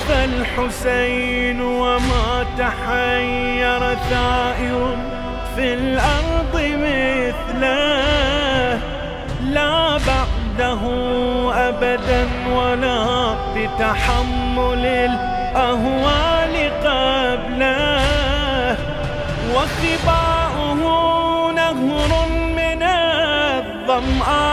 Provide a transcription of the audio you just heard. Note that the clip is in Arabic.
فالحسين وما تحير ثائر في الأرض مثله، لا بعده أبدا ولا بتحمل الأهوال قبله. وخباؤه نهر من الظمآن